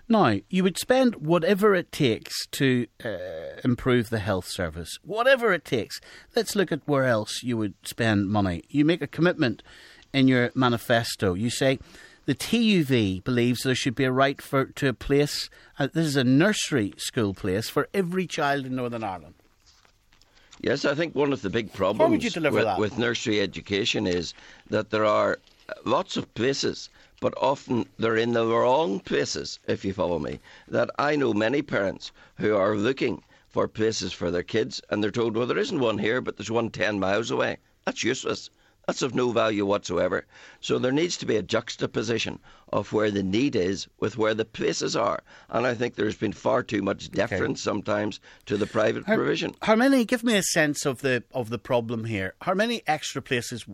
Now, you would spend whatever it takes to improve the health service. Whatever it takes. Let's look at where else you would spend money. You make a commitment in your manifesto. You say the TUV believes there should be a right to a place, this is a nursery school place, for every child in Northern Ireland. Yes, I think one of the big How problems would you deliver with nursery education is that there are lots of places, but often they're in the wrong places, if you follow me. That I know many parents who are looking for places for their kids and they're told, well, there isn't one here, but there's one 10 miles away. That's useless. That's of no value whatsoever. So there needs to be a juxtaposition of where the need is with where the places are. And I think there's been far too much deference sometimes to the private provision. How many, give me a sense of the problem here. How many extra places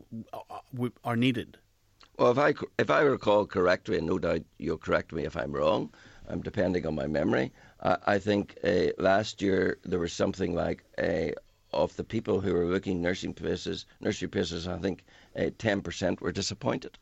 are needed? Well, if I recall correctly, and no doubt you'll correct me if I'm wrong, I'm depending on my memory, I think last year there was something like of the people who were looking nursery places, I think 10% were disappointed.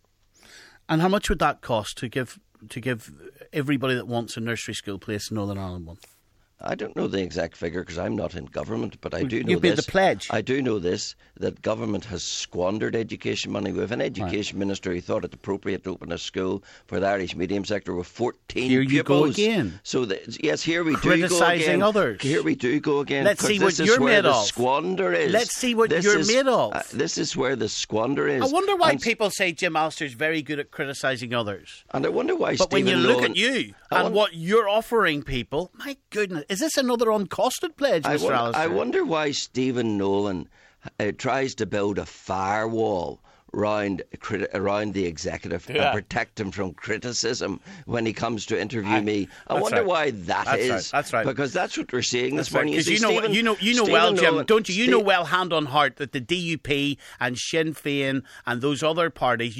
And how much would that cost to give everybody that wants a nursery school place in Northern Ireland one? I don't know the exact figure because I'm not in government, but I do know You've made the pledge. I do know this, that government has squandered education money. We have an education minister who thought it appropriate to open a school for the Irish medium sector with 14 Here pupils. you go again. So, yes, here we do go again. Criticising others. Here we do go again. Let's see what you're made of. Squander is. Let's see what you're made of. This is where the squander is. I wonder why people say Jim Allister's very good at criticising others. And I wonder why But Stephen when you Nolan, look at you and what you're offering people, my goodness, is this another uncosted pledge, Mr. Allister? I wonder why Stephen Nolan tries to build a firewall around the executive and protect him from criticism when he comes to interview me. I wonder why that is. That's right. Because that's what we're seeing this morning. Because you know well, Jim, don't you? You know well, hand on heart, that the DUP and Sinn Féin and those other parties,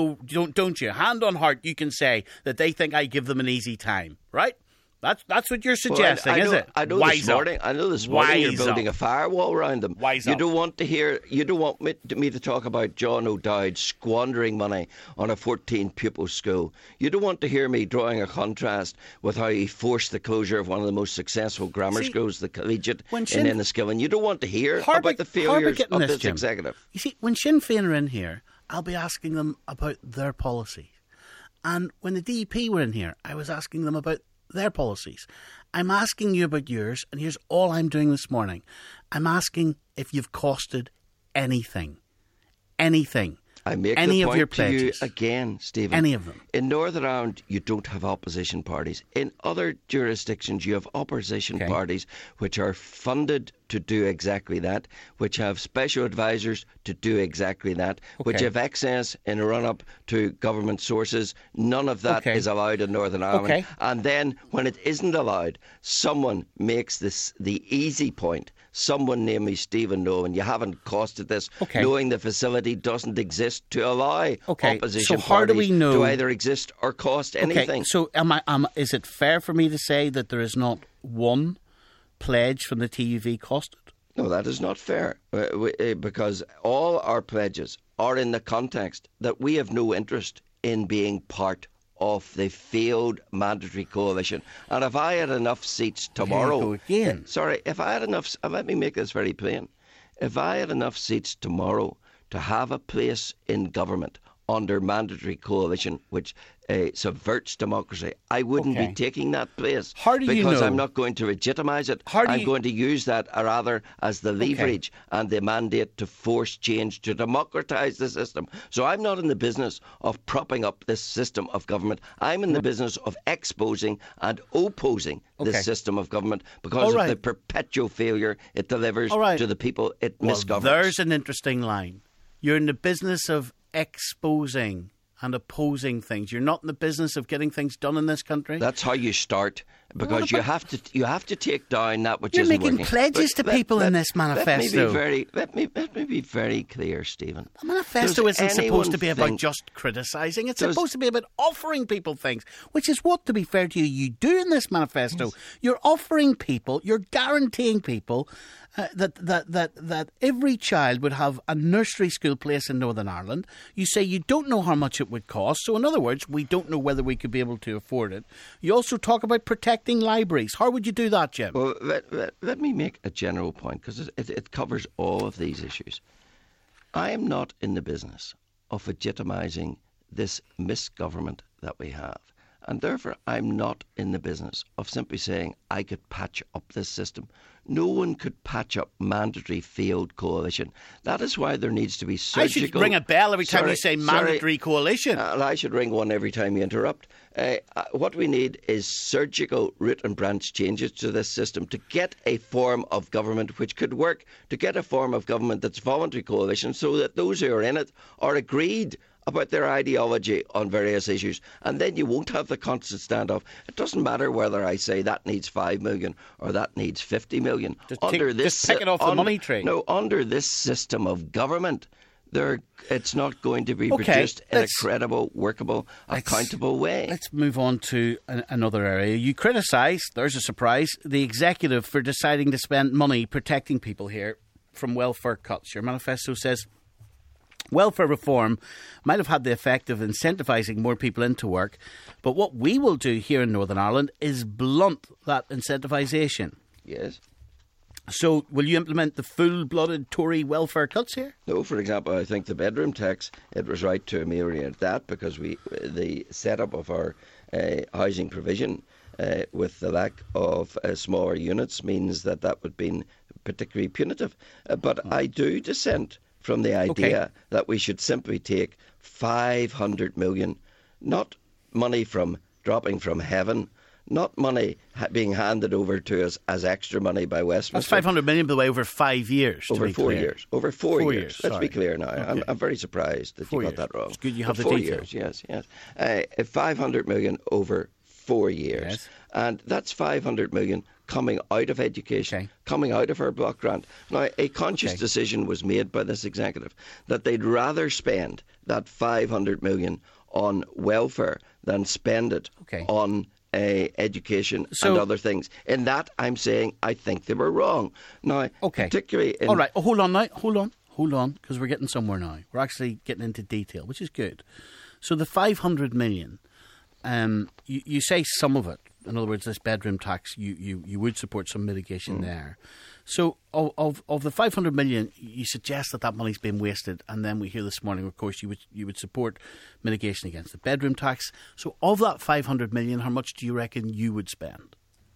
don't you? Hand on heart, you can say that they think I give them an easy time, right? That's what you're suggesting, is it? I know this morning you're building a firewall around them. Wise you up. don't want me to talk about John O'Dowd squandering money on a 14 pupil school. You don't want to hear me drawing a contrast with how he forced the closure of one of the most successful grammar schools, the Collegiate in Enniskillen. You don't want to hear about the failures of this executive. You see, when Sinn Féin are in here, I'll be asking them about their policies. And when the DUP were in here, I was asking them about their policies. I'm asking you about yours, and here's all I'm doing this morning. I'm asking if you've costed anything. Anything. I make any the of your point to you pledges. again, Stephen. Any of them. In Northern Ireland, you don't have opposition parties. In other jurisdictions, you have opposition parties which are funded to do exactly that, which have special advisors to do exactly that, which have excess in a run-up to government sources. None of that is allowed in Northern Ireland. And then, when it isn't allowed, someone makes this the easy point. Someone, namely Stephen Nolan, you haven't costed this, knowing the facility doesn't exist to allow opposition parties to either exist or cost anything. So is it fair for me to say that there is not one pledge from the TUV costed? No, that is not fair, because all our pledges are in the context that we have no interest in being part of the failed mandatory coalition. And if I had enough seats tomorrow... if I had enough... Let me make this very plain. If I had enough seats tomorrow to have a place in government under mandatory coalition, which subverts democracy, I wouldn't be taking that place. How do you because know? I'm not going to legitimise it. I'm going to use that rather as the leverage and the mandate to force change, to democratise the system. So I'm not in the business of propping up this system of government. I'm in the business of exposing and opposing this system of government because of the perpetual failure it delivers to the people it misgoverns. There's an interesting line. You're in the business of exposing and opposing things. You're not in the business of getting things done in this country. That's how you start, because you have to take down that which You're isn't making working. pledges to people in this manifesto. Let me be very clear, Stephen. A manifesto isn't supposed to be about just criticising. It's supposed to be about offering people things, which is what, to be fair to you, you do in this manifesto. Yes. You're offering people, you're guaranteeing people that every child would have a nursery school place in Northern Ireland. You say you don't know how much it would cost. So in other words, we don't know whether we could be able to afford it. You also talk about protecting libraries. How would you do that, Jim? Well, let me make a general point, because it covers all of these issues. I am not in the business of legitimising this misgovernment that we have. And therefore, I'm not in the business of simply saying I could patch up this system. No one could patch up mandatory failed coalition. That is why there needs to be surgical... I should ring a bell every time you say mandatory coalition. I should ring one every time you interrupt. What we need is surgical root and branch changes to this system to get a form of government which could work, to get a form of government that's voluntary coalition, so that those who are in it are agreed about their ideology on various issues, and then you won't have the constant standoff. It doesn't matter whether I say that needs 5 million or that needs 50 million. Just pick it off the money tree. No, under this system of government, it's not going to be produced in a credible, workable, accountable way. Let's move on to another area. You criticise, there's a surprise, the executive for deciding to spend money protecting people here from welfare cuts. Your manifesto says welfare reform might have had the effect of incentivising more people into work, but what we will do here in Northern Ireland is blunt that incentivisation. Yes. So will you implement the full-blooded Tory welfare cuts here? No, for example, I think the bedroom tax, it was right to ameliorate that, because the setup of our housing provision with the lack of smaller units means that would be particularly punitive. But I do dissent from the idea that we should simply take 500 million, not money dropping from heaven, not money being handed over to us as extra money by Westminster. That's 500 million, by the way, over 5 years. Over 4 years. Over 4 years. Let's sorry. be clear now. Okay. I'm very surprised that you got that wrong. It's good you have the 4 detail. years, yes. 500 million over 4 years. Yes. And that's 500 million coming out of education, coming out of our block grant. Now, a conscious decision was made by this executive that they'd rather spend that 500 million on welfare than spend it on education and other things. In that, I'm saying I think they were wrong. Now, particularly... All right, hold on, because we're getting somewhere now. We're actually getting into detail, which is good. So the 500 million, you say some of it. In other words, this bedroom tax, you would support some mitigation there. So of the 500 million, you suggest that money's been wasted, and then we hear this morning, of course, you would support mitigation against the bedroom tax. So of that 500 million, how much do you reckon you would spend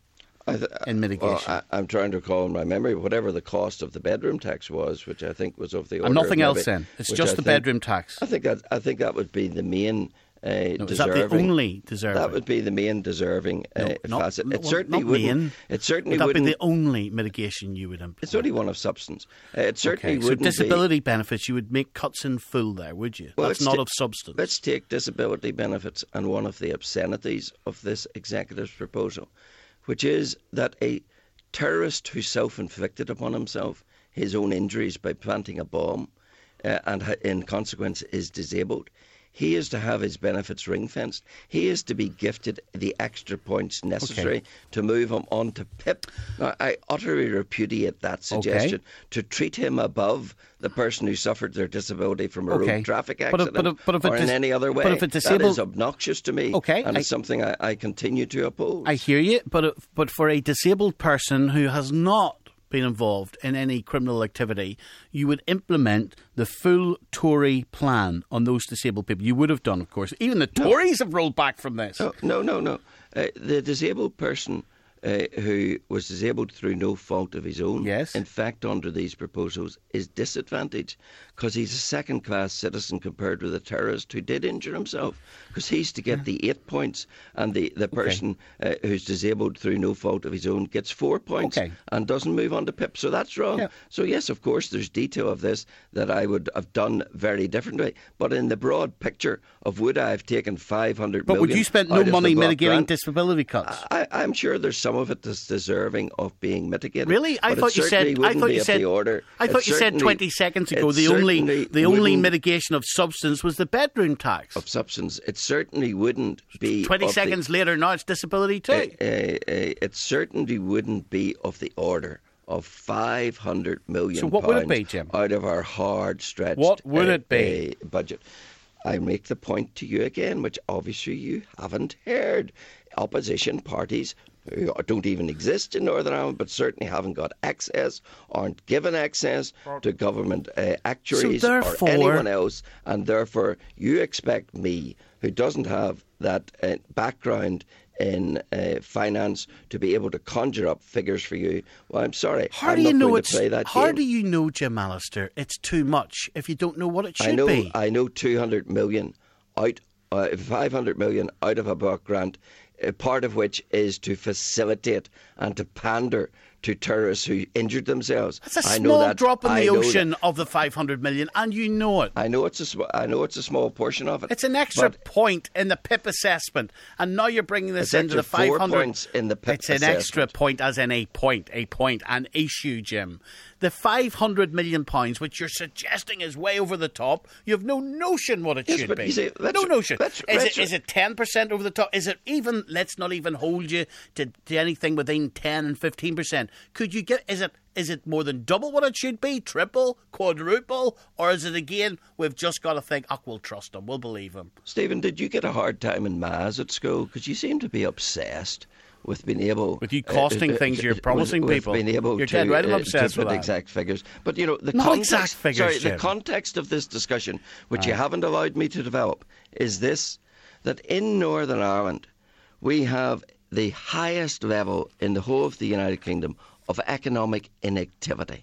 in mitigation? Well, I'm trying to recall in my memory whatever the cost of the bedroom tax was, which I think was of the order and nothing of else then? It's just the bedroom tax? I think that would be the main... is that the only deserving? That would be the main deserving facet. It certainly wouldn't. It certainly would that wouldn't be the only mitigation you would implement? It's only one of substance. It certainly wouldn't. So disability benefits, you would make cuts in full there, would you? Well, that's not of substance. Let's take disability benefits and one of the obscenities of this executive's proposal, which is that a terrorist who self-inflicted upon himself his own injuries by planting a bomb and in consequence is disabled, he is to have his benefits ring-fenced. He is to be gifted the extra points necessary to move him on to PIP. Now, I utterly repudiate that suggestion to treat him above the person who suffered their disability from a road traffic accident or in any other way. That is obnoxious to me, and it's something I continue to oppose. I hear you, but for a disabled person who has not been involved in any criminal activity, you would implement the full Tory plan on those disabled people. You would have done, of course. Even the Tories have rolled back from this. No. The disabled person who was disabled through no fault of his own, Yes. in fact, under these proposals, is disadvantaged because he's a second-class citizen compared with a terrorist who did injure himself, because he's to get the 8 points, and the person who's disabled through no fault of his own gets 4 points and doesn't move on to PIP. So that's wrong. Yeah. So yes, of course, there's detail of this that I would have done very differently. But in the broad picture of would I have taken 500 But million would you spend no out of the money block mitigating grant? disability cuts? I'm sure there's some of it that's deserving of being mitigated. Really? I but thought it you said. certainly I wouldn't thought be you of said. the order. I thought you said 20 seconds ago the only mitigation of substance was the bedroom tax. Of substance, it certainly wouldn't be. 20 seconds later, now it's disability too. It certainly wouldn't be of the order of 500 million. So what would it be, Jim? Out of our hard stretched What would it be? Budget. I make the point to you again, which obviously you haven't heard. Opposition parties who don't even exist in Northern Ireland, but certainly haven't got access, aren't given access to government actuaries or anyone else, and therefore you expect me, who doesn't have that background in finance, to be able to conjure up figures for you. Well, I'm sorry. How do you know, Jim Allister, it's too much if you don't know what it should be? I know 200 million out, 500 million out of a block grant, part of which is to facilitate and to pander to terrorists who injured themselves. It's a small drop in the ocean of the 500 million, and you know it. I know it's a small portion of it. It's an extra point in the PIP assessment, and now you're bringing this into the 500. 4 points in the PIP assessment. It's an extra point, as in a point, an issue, Jim. The 500 million pounds, which you're suggesting is way over the top, you have no notion what it should be. See, no notion. Is it 10% over the top? Is it even? Let's not even hold you to anything within 10 and 15%. Could you get? Is it more than double what it should be? Triple, quadruple, or is it again? We've just got to think. We'll trust him. We'll believe him. Stephen, did you get a hard time in maths at school? Because you seem to be obsessed with being able, with you costing things you're promising people. Being able you're to, right, I'm obsessed to with put that. exact figures. But you know the not context. Exact figures, the context of this discussion, which you haven't allowed me to develop, is this: that in Northern Ireland we have the highest level in the whole of the United Kingdom of economic inactivity.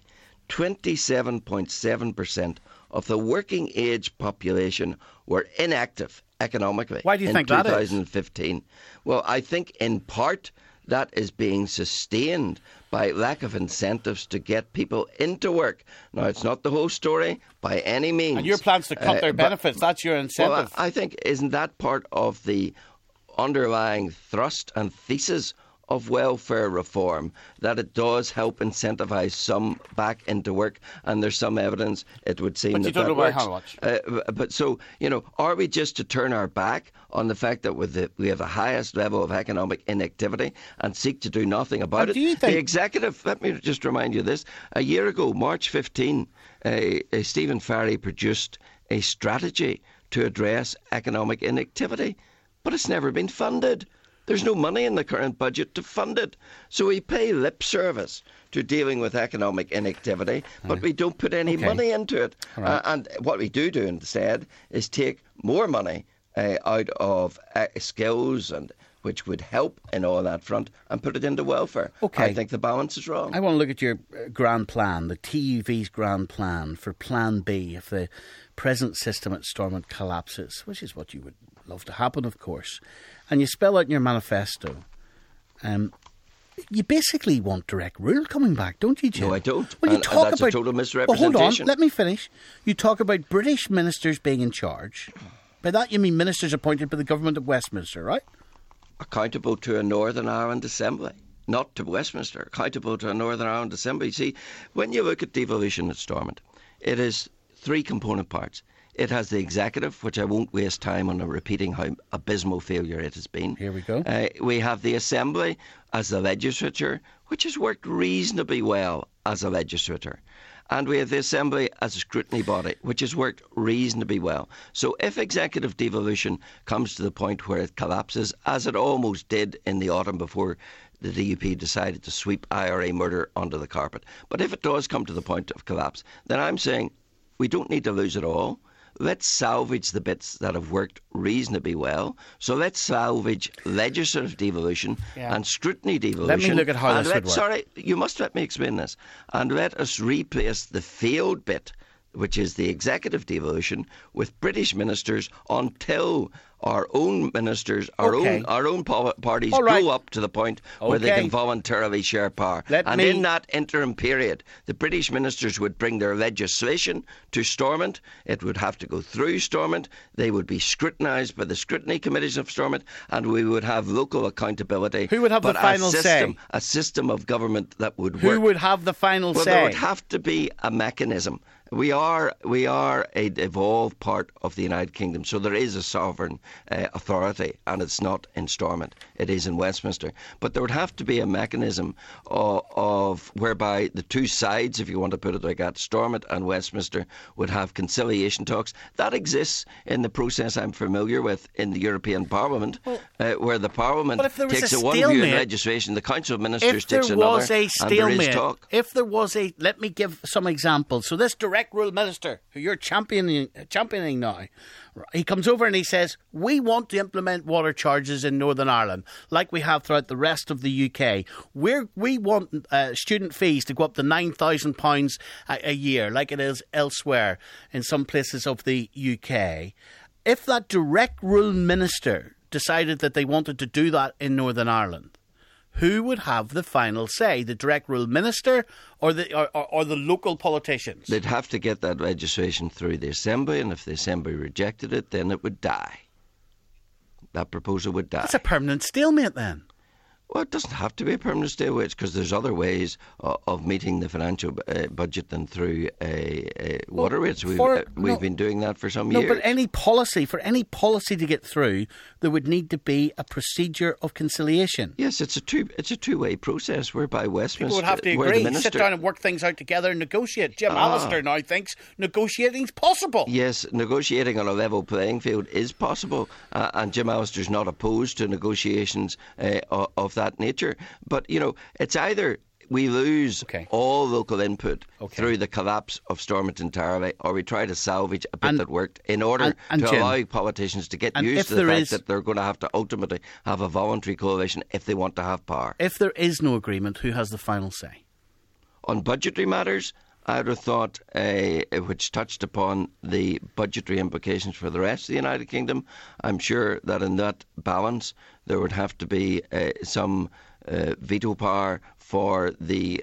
27.7% of the working age population were inactive economically. Why do you think that is? In 2015. Well, I think in part that is being sustained by lack of incentives to get people into work. Now, it's not the whole story by any means. And your plans to cut their benefits, that's your incentive. Well, I think, isn't that part of the underlying thrust and thesis of welfare reform, that it does help incentivise some back into work, and there's some evidence it would seem that that works. How much. But so, are we just to turn our back on the fact that we have the highest level of economic inactivity and seek to do nothing about it? Do you think the executive, let me just remind you this, a year ago, March 15, Stephen Farry produced a strategy to address economic inactivity, but it's never been funded. There's no money in the current budget to fund it. So we pay lip service to dealing with economic inactivity, but we don't put any money into it. Right. And what we do instead is take more money out of skills and which would help in all that front and put it into welfare. I think the balance is wrong. I want to look at your grand plan, the TUV's grand plan for Plan B if the present system at Stormont collapses, which is what you would love to happen, of course. And you spell out in your manifesto, you basically want direct rule coming back, don't you, Jim? No, I don't. Well, you talk that's about a total misrepresentation. Well, hold on, let me finish. You talk about British ministers being in charge. By that you mean ministers appointed by the government of Westminster, right? Accountable to a Northern Ireland Assembly, not to Westminster. Accountable to a Northern Ireland Assembly. See, when you look at devolution at Stormont, it is 3 component parts. It has the executive, which I won't waste time on repeating how abysmal failure it has been. Here we go. We have the Assembly as the legislature, which has worked reasonably well as a legislature. And we have the Assembly as a scrutiny body, which has worked reasonably well. So if executive devolution comes to the point where it collapses, as it almost did in the autumn before the DUP decided to sweep IRA murder under the carpet, but if it does come to the point of collapse, then I'm saying we don't need to lose it all. let's salvage the bits that have worked reasonably well. So let's salvage legislative devolution and scrutiny devolution. Let me look at how this would work. Sorry, you must let me explain this. And let us replace the failed bit, which is the executive devolution, with British ministers until our own ministers, our own parties go up to the point where they can voluntarily share power. In that interim period, the British ministers would bring their legislation to Stormont. It would have to go through Stormont. They would be scrutinised by the scrutiny committees of Stormont, and we would have local accountability. Who would have the final say? A system of government that would work. Who would have the final say? There would have to be a mechanism. We are a devolved part of the United Kingdom, so there is a sovereign authority, and it's not in Stormont. It is in Westminster. But there would have to be a mechanism of whereby the two sides, if you want to put it like that, Stormont and Westminster, would have conciliation talks. That exists in the process I'm familiar with in the European Parliament, where the Parliament takes a one view in legislation, the Council of Ministers takes another, and there is talk. If there was a, let me give some examples. So this direct rule minister, who you're championing now, he comes over and he says, we want to implement water charges in Northern Ireland like we have throughout the rest of the UK. We want student fees to go up to £9,000 a year like it is elsewhere in some places of the UK. If that direct rule minister decided that they wanted to do that in Northern Ireland, who would have the final say? The direct rule minister or the local politicians? They'd have to get that legislation through the Assembly, and if the Assembly rejected it, then it would die. That proposal would die. That's a permanent stalemate then. Well, it doesn't have to be a permanent stalemate, because there's other ways of meeting the financial budget than through water rates. We've been doing that for some years. No, but for any policy to get through, there would need to be a procedure of conciliation. Yes, it's a two-way process whereby Westminster... People would have to agree, sit down and work things out together and negotiate. Jim Allister now thinks negotiating's possible. Yes, negotiating on a level playing field is possible, and Jim Allister's not opposed to negotiations of that nature. But, it's either we lose all local input through the collapse of Stormont entirely, or we try to salvage a bit that worked in order to Jim, allow politicians to get used to the fact that they're going to have to ultimately have a voluntary coalition if they want to have power. If there is no agreement, who has the final say? On budgetary matters, I would have thought, which touched upon the budgetary implications for the rest of the United Kingdom, I'm sure that in that balance there would have to be some veto power for the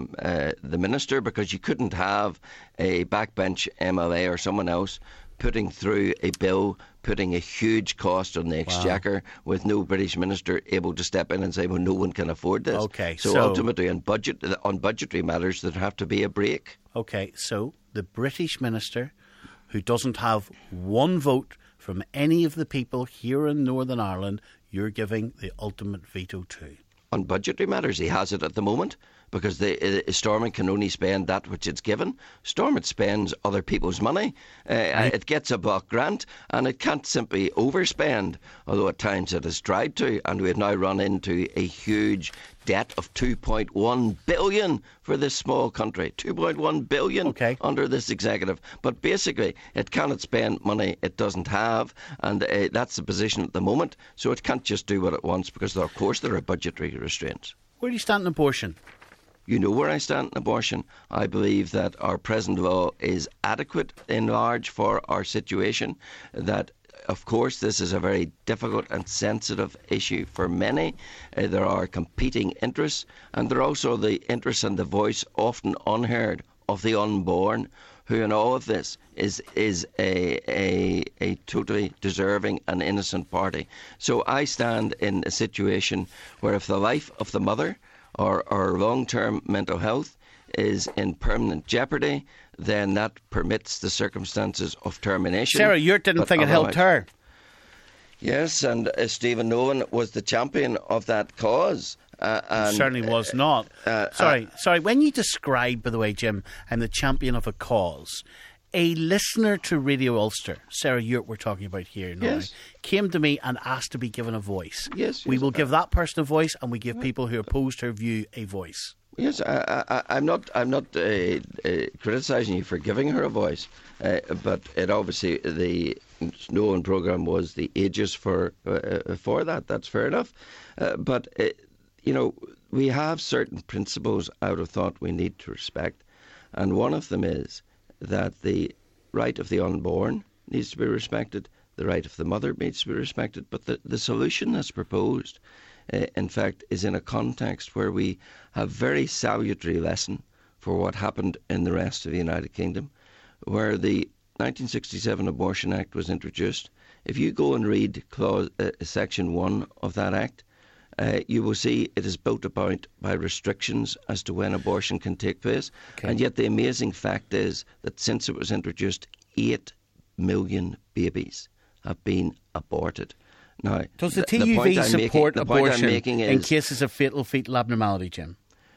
minister, because you couldn't have a backbench MLA or someone else putting through a bill, putting a huge cost on the Exchequer with no British minister able to step in and say, well, no one can afford this. So ultimately on budgetary matters there'd have to be a break. Okay, so the British minister, who doesn't have one vote from any of the people here in Northern Ireland, you're giving the ultimate veto to? On budgetary matters, he has it at the moment, because Stormont can only spend that which it's given. Stormont spends other people's money. It gets a block grant, and it can't simply overspend, although at times it has tried to, and we have now run into a huge debt of 2.1 billion for this small country. 2.1 billion under this executive. But basically, it cannot spend money it doesn't have, and that's the position at the moment. So it can't just do what it wants, because of course there are budgetary restraints. Where do you stand on abortion? You know where I stand on abortion. I believe that our present law is adequate in large for our situation, that of course this is a very difficult and sensitive issue for many. There are competing interests, and there are also the interests and the voice often unheard of the unborn, who in all of this is a totally deserving and innocent party. So I stand in a situation where if the life of the mother or long-term mental health is in permanent jeopardy, then that permits the circumstances of termination. Sarah Ewart didn't think it helped her. Yes, and Stephen Nolan was the champion of that cause. Certainly was not. Sorry. When you describe, by the way, Jim, I'm the champion of a cause, a listener to Radio Ulster, Sarah Ewart we're talking about here now, came to me and asked to be given a voice. Yes. We will give that person a voice, and we give people who opposed her view a voice. Yes, I'm not criticising you for giving her a voice, but it obviously the Snowden programme was the aegis for that. That's fair enough, but we have certain principles out of thought we need to respect, and one of them is that the right of the unborn needs to be respected, the right of the mother needs to be respected, but the solution that's proposed, in fact, is in a context where we have very salutary lesson for what happened in the rest of the United Kingdom, where the 1967 Abortion Act was introduced. If you go and read Section 1 of that Act, you will see it is built about by restrictions as to when abortion can take place. Okay. And yet the amazing fact is that since it was introduced, 8 million babies have been aborted. Now, does the TUV support abortion in cases of fatal fetal abnormality, Jim?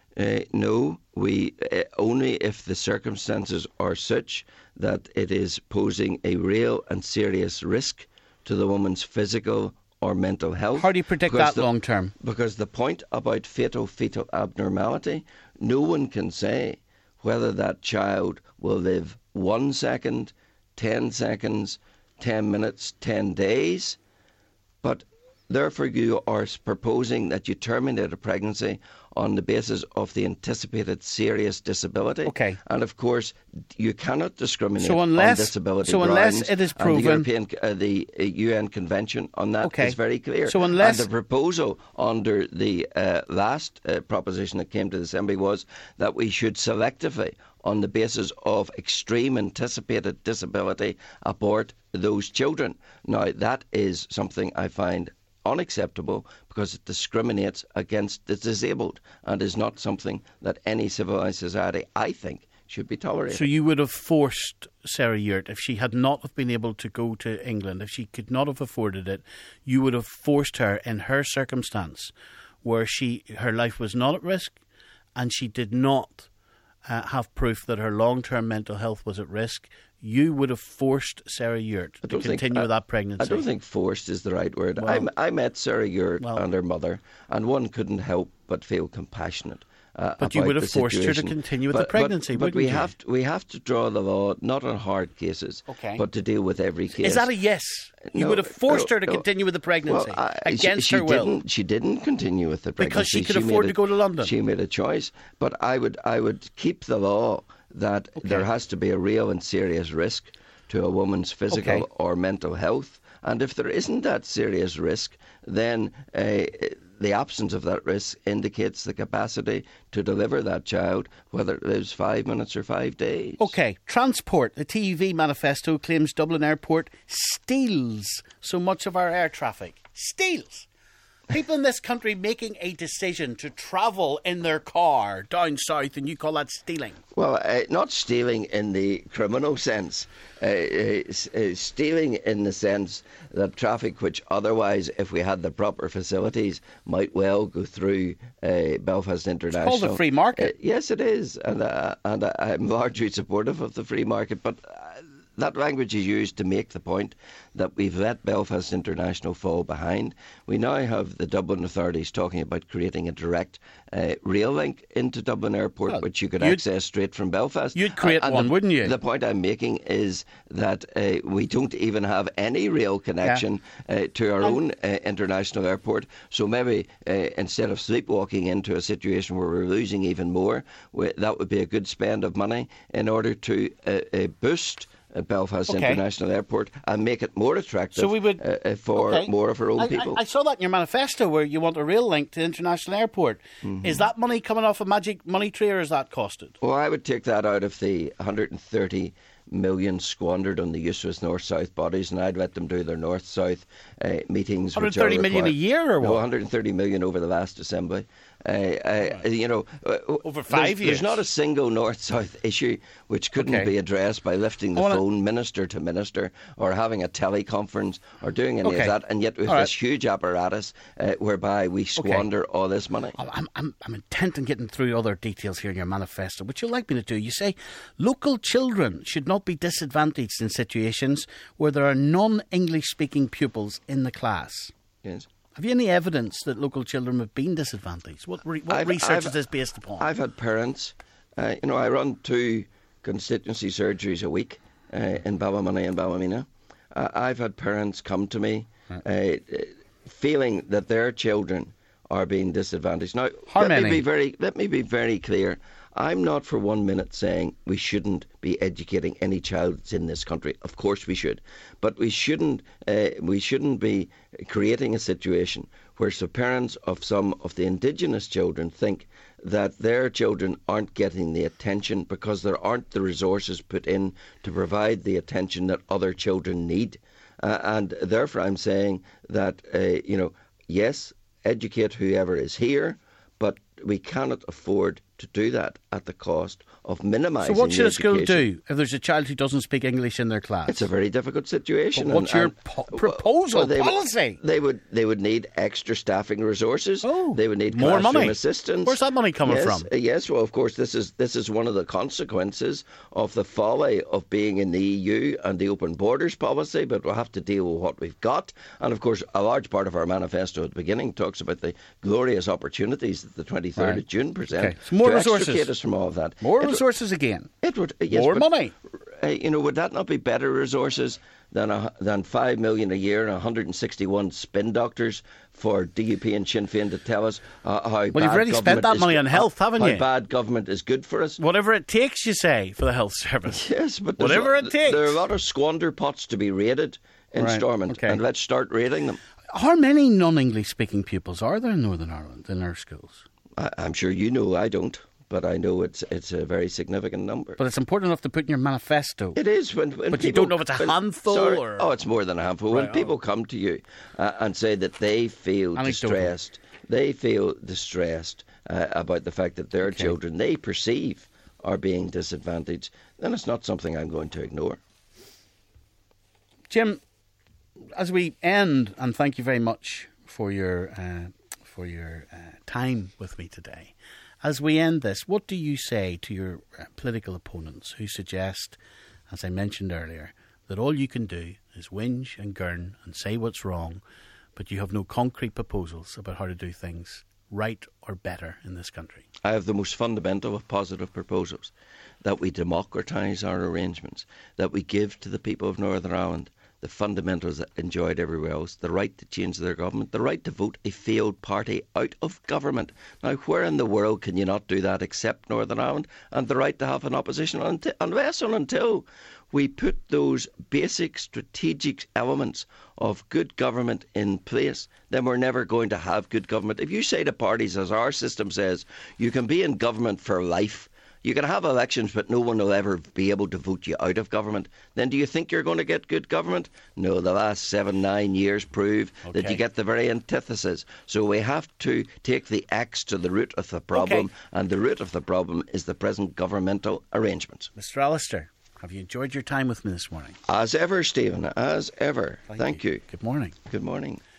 No, we only if the circumstances are such that it is posing a real and serious risk to the woman's physical or mental health. How do you predict that long term? Because the point about fetal abnormality, no one can say whether that child will live 1 second, 10 seconds, 10 minutes, 10 days. But therefore you are proposing that you terminate a pregnancy on the basis of the anticipated serious disability. Okay. And of course, you cannot discriminate on disability grounds. Unless it is proven... The UN Convention on that is very clear. So unless... And the proposal under the last proposition that came to the Assembly was that we should selectively, on the basis of extreme anticipated disability, abort those children. Now, that is something I find unacceptable because it discriminates against the disabled and is not something that any civilised society, I think, should be tolerated. So you would have forced Sarah Ewart, if she had not have been able to go to England, if she could not have afforded it, you would have forced her in her circumstance where her life was not at risk and she did not have proof that her long-term mental health was at risk, you would have forced Sarah Ewart to continue with that pregnancy. I don't think forced is the right word. Well, I met Sarah Ewart and her mother, and one couldn't help but feel compassionate. But you would have forced her to continue with the pregnancy, but wouldn't you? we have to draw the law not on hard cases, but to deal with every case. Is that a yes? You would have forced her to continue with the pregnancy against her will. She didn't continue with the pregnancy because she could afford to go to London. She made a choice, but I would keep the law that there has to be a real and serious risk to a woman's physical or mental health, and if there isn't that serious risk, then the absence of that risk indicates the capacity to deliver that child, whether it lives 5 minutes or 5 days. OK, transport. The TUV manifesto claims Dublin Airport steals so much of our air traffic. Steals. People in this country making a decision to travel in their car down south, and you call that stealing? Well, not stealing in the criminal sense. Stealing in the sense that traffic which otherwise, if we had the proper facilities, might well go through Belfast International. It's called the free market. Yes, it is. And I'm largely supportive of the free market, but... that language is used to make the point that we've let Belfast International fall behind. We now have the Dublin authorities talking about creating a direct rail link into Dublin Airport, which you could access straight from Belfast. You'd create one, wouldn't you? The point I'm making is that we don't even have any rail connection to our own international airport. So maybe instead of sleepwalking into a situation where we're losing even more, that would be a good spend of money in order to boost Belfast International Airport and make it more attractive for more of our own people. I saw that in your manifesto where you want a rail link to the International Airport. Mm-hmm. Is that money coming off a magic money tree or is that costed? Well, I would take that out of the 130 million squandered on the useless north-south bodies, and I'd let them do their north-south meetings. 130 million a year or what? No, 130 million over the last Assembly. Over 5 years. There's not a single north-south issue which couldn't be addressed by lifting the phone minister to minister or having a teleconference or doing any of that, and yet we have this huge apparatus whereby we squander all this money. I'm intent on getting through other details here in your manifesto, which you'd like me to do. You say local children should not be disadvantaged in situations where there are non-English speaking pupils in the class. Yes. Have you any evidence that local children have been disadvantaged? What research is this based upon? I've had parents, I run 2 constituency surgeries a week in Ballymoney and Ballymena. I've had parents come to me feeling that their children are being disadvantaged. Now, let me be very clear. I'm not for 1 minute saying we shouldn't be educating any child that's in this country. Of course we should. But we shouldn't be creating a situation where some parents of some of the indigenous children think that their children aren't getting the attention because there aren't the resources put in to provide the attention that other children need. And therefore I'm saying that, yes, educate whoever is here, but we cannot afford to do that at the cost of minimising. So what should a school do if there's a child who doesn't speak English in their class? It's a very difficult situation. But what's your proposal, policy? They would need extra staffing resources. Oh, they would need more money. Assistance. Where's that money coming from? Yes, well, of course, this is one of the consequences of the folly of being in the EU and the open borders policy, but we'll have to deal with what we've got. And of course, a large part of our manifesto at the beginning talks about the glorious opportunities that the 23rd of June present. Okay. So more resources. Extricate us from all of that. More resources again. It would, yes, more money. Would that not be better resources than 5 million a year and 161 spin doctors for DUP and Sinn Féin to tell us how bad you've already spent that money on health, haven't you? How bad government is good for us. Whatever it takes, you say, for the health service. Yes, but whatever it takes. There are a lot of squander pots to be raided in Stormont, and let's start raiding them. How many non-English speaking pupils are there in Northern Ireland in our schools? I'm sure you know. I don't. But I know it's a very significant number. But it's important enough to put in your manifesto. It is. When but people, you don't know if it's a handful or... Oh, it's more than a handful. When people come to you and say that they feel distressed, about the fact that their children, they perceive, are being disadvantaged, then it's not something I'm going to ignore. Jim, as we end, and thank you very much for your time with me today. As we end this, what do you say to your political opponents who suggest, as I mentioned earlier, that all you can do is whinge and gurn and say what's wrong, but you have no concrete proposals about how to do things right or better in this country? I have the most fundamental of positive proposals, that we democratise our arrangements, that we give to the people of Northern Ireland the fundamentals that enjoyed everywhere else, the right to change their government, the right to vote a failed party out of government. Now, where in the world can you not do that except Northern Ireland? And the right to have an opposition unless and until we put those basic strategic elements of good government in place, then we're never going to have good government. If you say to parties, as our system says, you can be in government for life, you can have elections, but no one will ever be able to vote you out of government, then do you think you're going to get good government? No, the last 7-9 years prove that you get the very antithesis. So we have to take the axe to the root of the problem, and the root of the problem is the present governmental arrangements. Mr. Allister, have you enjoyed your time with me this morning? As ever, Stephen, as ever. Thank you. Good morning. Good morning.